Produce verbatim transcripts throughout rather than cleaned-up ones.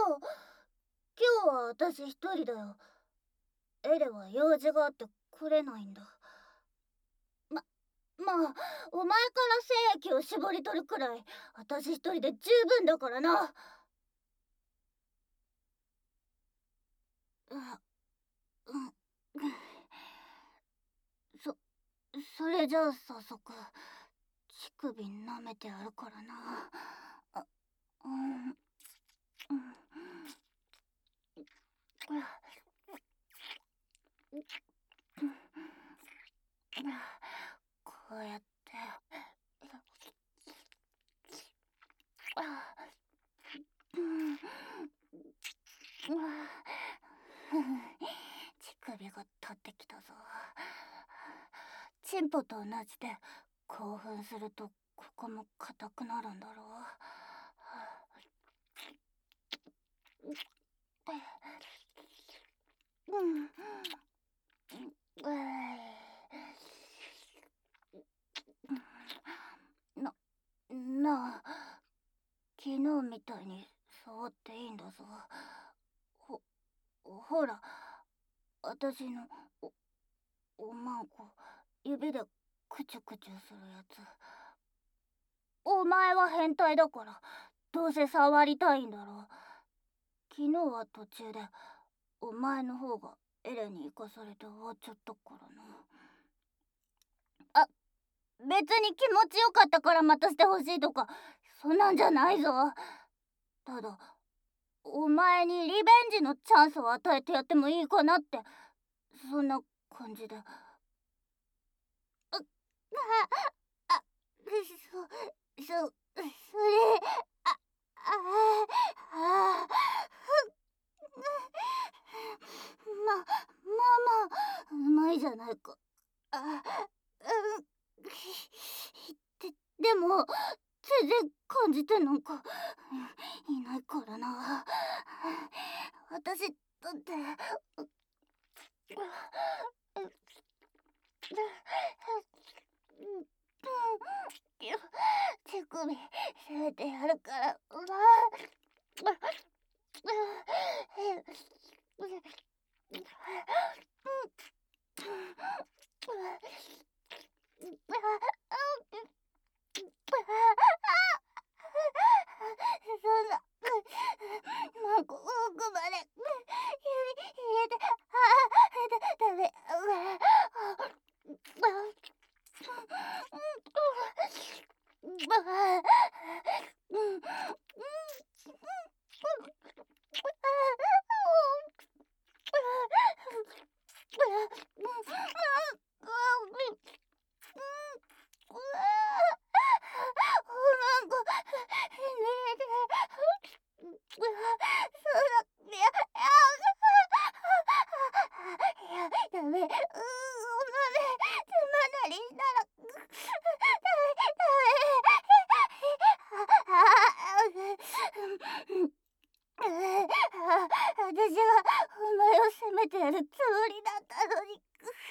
今日は私一人だよ。エレは用事があって来れないんだ。ま、まあ、お前から精液を絞り取るくらい、私一人で十分だからな。う、うん、そ、それじゃあ早速、乳首舐めてやるからな。あ、うん、うん。こうやって乳首が立ってきたぞ。チンポと同じで興奮するとここも硬くなるんだろう。うんな、なあ、昨日みたいに触っていいんだぞ。ほ、ほら、私のお、おまんこ、指でクチュクチュするやつ。お前は変態だから、どうせ触りたいんだろう。昨日は途中で、お前の方がエレに行かされて終わっちゃったからな。あ、別に気持ちよかったからまたしてほしいとか、そんなんじゃないぞ。ただ、お前にリベンジのチャンスを与えてやってもいいかなって、そんな感じで。あ、あ、あ、そ、そ、それ、あ、あ、あ、ま、まあまあ、うまいじゃないか。あ、うん、で、でも、全然感じてなんかいないからな。私だって、手首せめてやるから、うわそんな、もうこ奥まで指入れて、ああ、だ、ダメ。ダメ。うー、お豆、つまなりしたら、ダメ。私はお前を責めてやるつもりだったのに。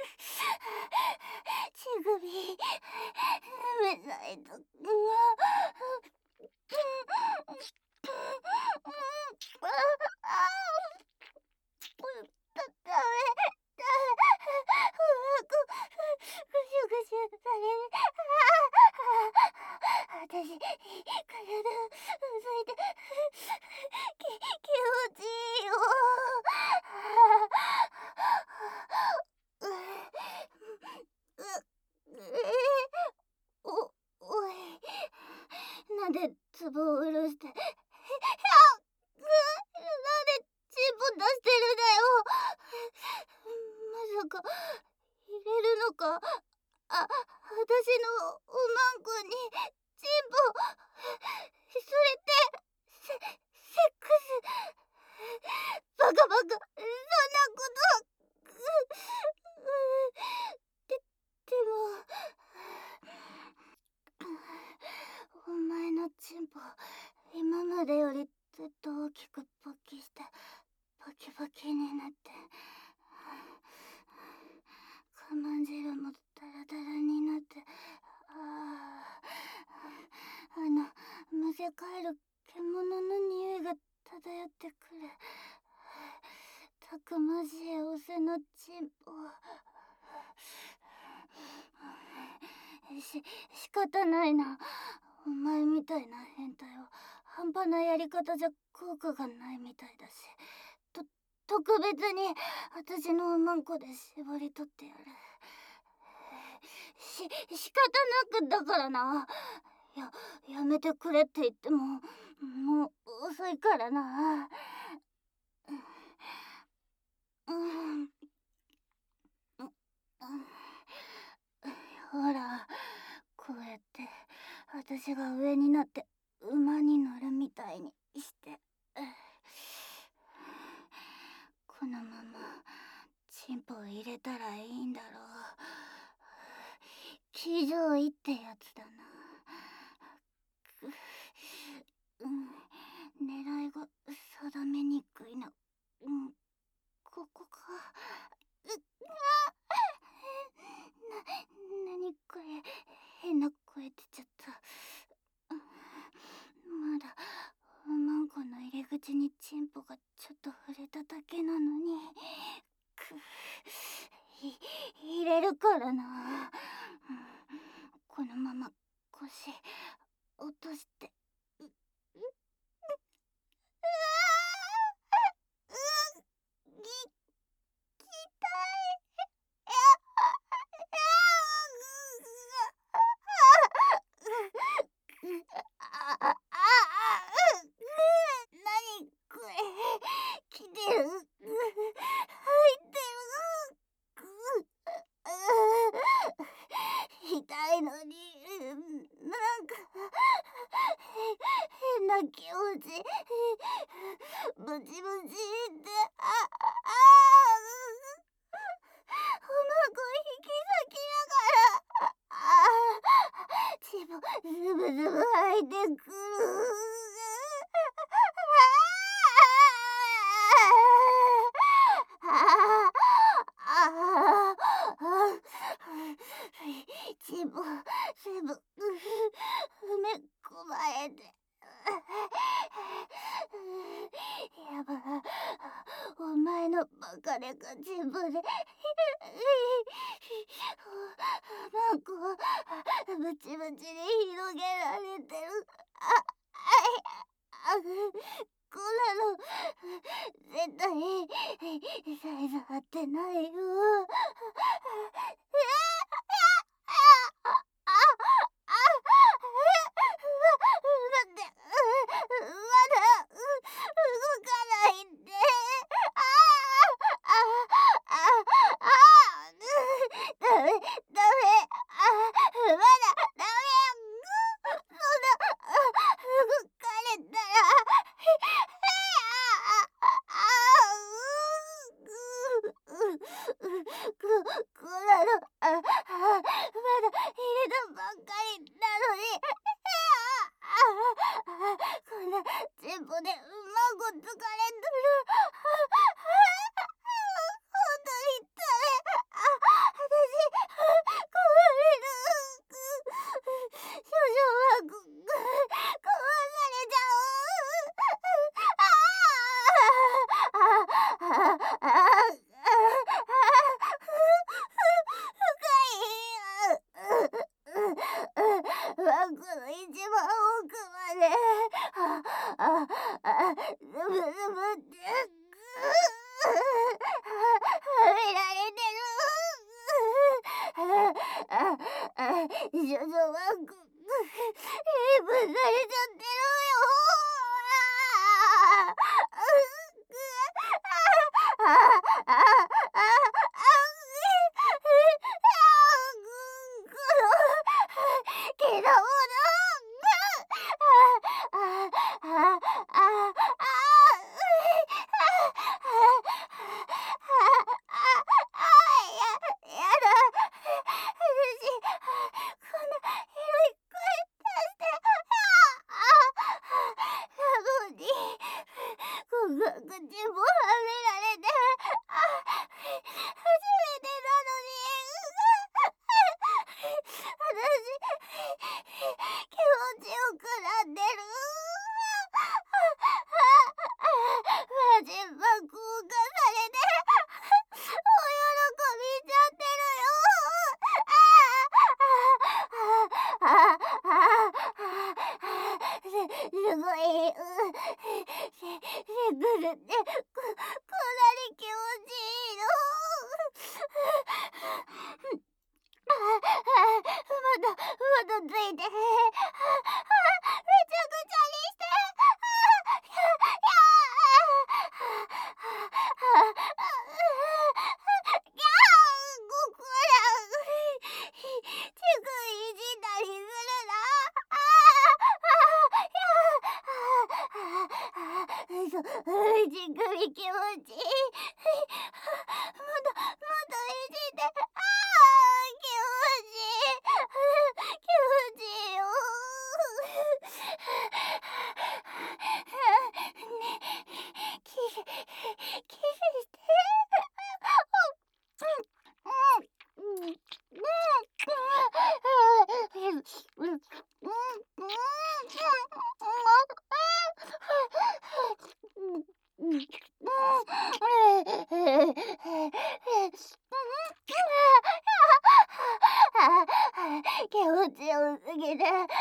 乳首、舐めないと。ダメ。私、体うずいて、き、気持ちいいよ。お、おい、なんでツボを下ろして、なんでチンポ出してるんだよ。まさか、入れるのか。あ、私のおまんこにチンポ、それってセ、セックス、バカバカ、そんなこと、で、でも、お前のチンポ、今までよりずっと大きく勃起してバキバキになって、我慢汁もダラダラになって、ああ、あの、むせ返る獣の匂いが漂ってくるたくましいお背のチンポ。し仕方ないな。お前みたいな変態は半端なやり方じゃ効果がないみたいだし、と特別に私のおまんこで絞り取ってやる。し仕方なくだからな。ややめてくれって言ってももう遅いからな。うん、うん、ほら、こうやって私が上になって馬に乗るみたいにして、このままチンポを入れたらいいんだろう。騎乗位ってやつだな。うん、狙いが定めにくいな。うん、ここか。うあな、なにこれ、変な声出ちゃった。まだおまんこの入り口にチンポがちょっと触れただけなのに、くい入れるからな。このまま腰落として、ううううぎきたい。なにこれ、きてる、入ってる。痛いのになんか変な気持ち。ブチブチって、ああおまんこ引き裂きながら、あチンポズブズブ入ってくる。チンポ全部埋め込まれて、やば、お前のバカでかチンポでマンコブチブチに広げられてる。あああこんなの絶対サイズ合ってないよ。待って、まだ動かないんで。あああああダメダメ、あまだダメ。そんな動かれたらここなの、ああまだ入れたばっかりなのに、こんなチンポでうまんこ疲れとる。ほんとにダメ。あ私壊れる。少々はこ壊されちゃう。ああああワンコの一番奥まで、あああズブズブってはめられてる。ああ少々ワンコレイプされちゃってるよ。ああああけどものあああやだ、私こんな広い声出してなのにこんな口もはめられて初めてなのに私気持ちよくなってる。 す、すごい、う、せ、せぐるって、こ、こんなに気持ちいいの。ああ、まだ、まだついて、あ、あ、めちゃくちゃにして、あ、や、や、あ、ごこら、ちくいじったりするな。ああ、や、あ、そ、ちくり気持ちいい。まだ、まだいじって、ああ、気持ちいい。気持ちいいよ。ね、キス、キスして。うん、うん、うん、うん、うん、うん、うん、気持ちよすぎて、おかしくなる。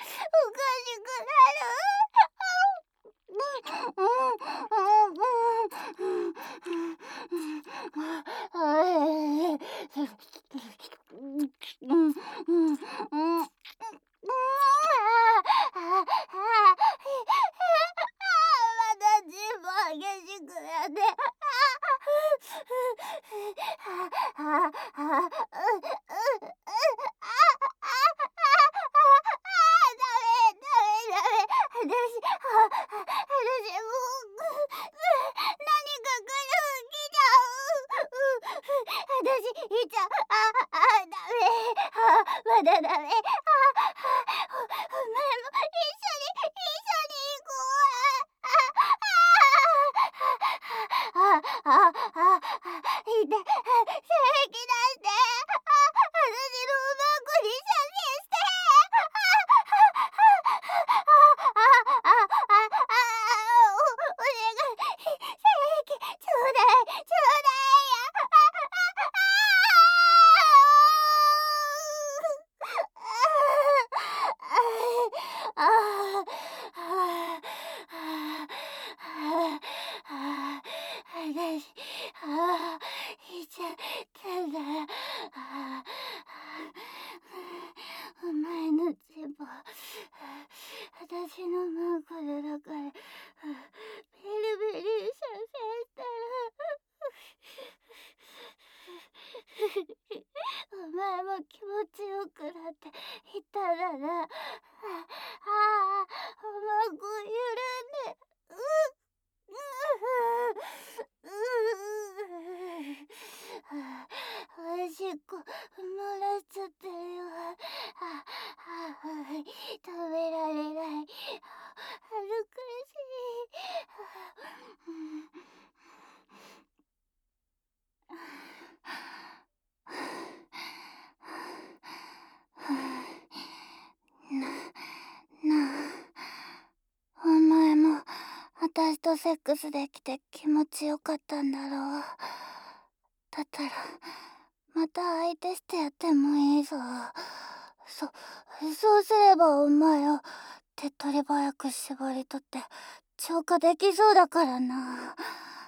まだ自分激しくなって。私、あ、私もう、何か来る、来ちゃう。私、いっちゃう。あ、あ、ダメ。あ、まだダメ。あ、あ、お前も一緒に、一緒に行こう。あ、あ、あ、あ、あ、いて、正気出して。あ、私の馬子に写真して。あ、あ、あ、あ、お、お願い。正気、ちょうだい、ちょうだいよ。ああ、ああ、ああ、ああ、私、ああ、いっちゃったんだ。ああ、お前のチンポ、私の枕だから、ベルベル射精したら、お前も気持ちよくなっていたらな。ああ、おまこ緩んで、ううううおしっこ漏らしちゃってるよ。ああ、食べられない。恥ずかしい。な、なあ、お前も私とセックスできて気持ちよかったんだろう。だったら、また相手してやってもいいぞ。そ、そうすればお前を手っ取り早く絞り取って浄化できそうだからな。